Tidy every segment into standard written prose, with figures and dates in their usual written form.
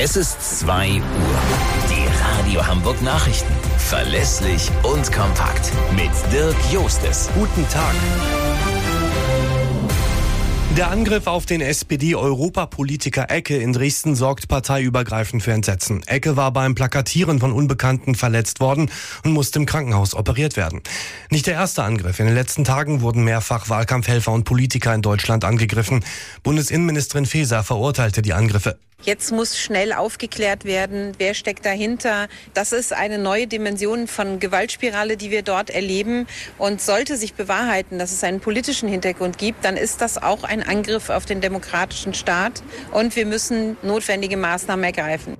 Es ist 2 Uhr. Die Radio Hamburg Nachrichten. Verlässlich und kompakt. Mit Dirk Jostes. Guten Tag. Der Angriff auf den SPD-Europapolitiker Ecke in Dresden sorgt parteiübergreifend für Entsetzen. Ecke war beim Plakatieren von Unbekannten verletzt worden und musste im Krankenhaus operiert werden. Nicht der erste Angriff. In den letzten Tagen wurden mehrfach Wahlkampfhelfer und Politiker in Deutschland angegriffen. Bundesinnenministerin Faeser verurteilte die Angriffe. Jetzt muss schnell aufgeklärt werden, wer steckt dahinter. Das ist eine neue Dimension von Gewaltspirale, die wir dort erleben. Und sollte sich bewahrheiten, dass es einen politischen Hintergrund gibt, dann ist das auch ein Angriff auf den demokratischen Staat. Und wir müssen notwendige Maßnahmen ergreifen.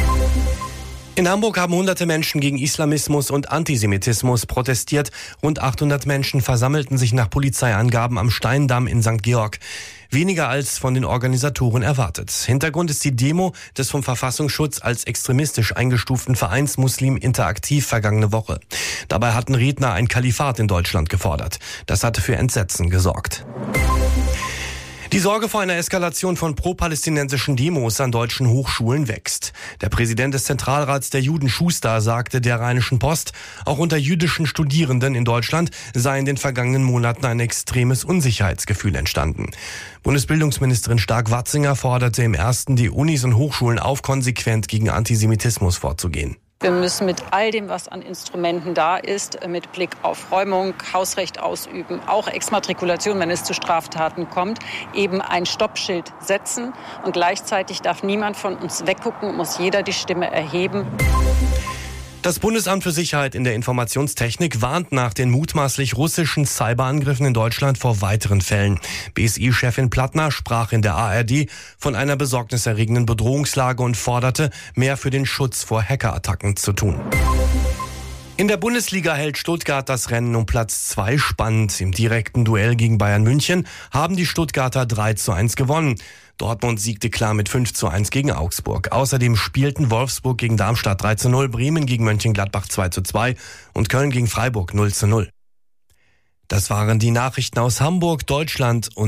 In Hamburg haben hunderte Menschen gegen Islamismus und Antisemitismus protestiert. Rund 800 Menschen versammelten sich nach Polizeiangaben am Steindamm in St. Georg. Weniger als von den Organisatoren erwartet. Hintergrund ist die Demo des vom Verfassungsschutz als extremistisch eingestuften Vereins Muslim Interaktiv vergangene Woche. Dabei hatten Redner ein Kalifat in Deutschland gefordert. Das hatte für Entsetzen gesorgt. Die Sorge vor einer Eskalation von pro-palästinensischen Demos an deutschen Hochschulen wächst. Der Präsident des Zentralrats der Juden, Schuster, sagte der Rheinischen Post, auch unter jüdischen Studierenden in Deutschland sei in den vergangenen Monaten ein extremes Unsicherheitsgefühl entstanden. Bundesbildungsministerin Stark-Watzinger forderte im ersten die Unis und Hochschulen auf, konsequent gegen Antisemitismus vorzugehen. Wir müssen mit all dem, was an Instrumenten da ist, mit Blick auf Räumung, Hausrecht ausüben, auch Exmatrikulation, wenn es zu Straftaten kommt, eben ein Stoppschild setzen. Und gleichzeitig darf niemand von uns weggucken, muss jeder die Stimme erheben. Das Bundesamt für Sicherheit in der Informationstechnik warnt nach den mutmaßlich russischen Cyberangriffen in Deutschland vor weiteren Fällen. BSI-Chefin Plattner sprach in der ARD von einer besorgniserregenden Bedrohungslage und forderte, mehr für den Schutz vor Hackerattacken zu tun. In der Bundesliga hält Stuttgart das Rennen um Platz 2 spannend. Im direkten Duell gegen Bayern München haben die Stuttgarter 3:1 gewonnen. Dortmund siegte klar mit 5:1 gegen Augsburg. Außerdem spielten Wolfsburg gegen Darmstadt 3:0, Bremen gegen Mönchengladbach 2:2 und Köln gegen Freiburg 0:0. Das waren die Nachrichten aus Hamburg, Deutschland und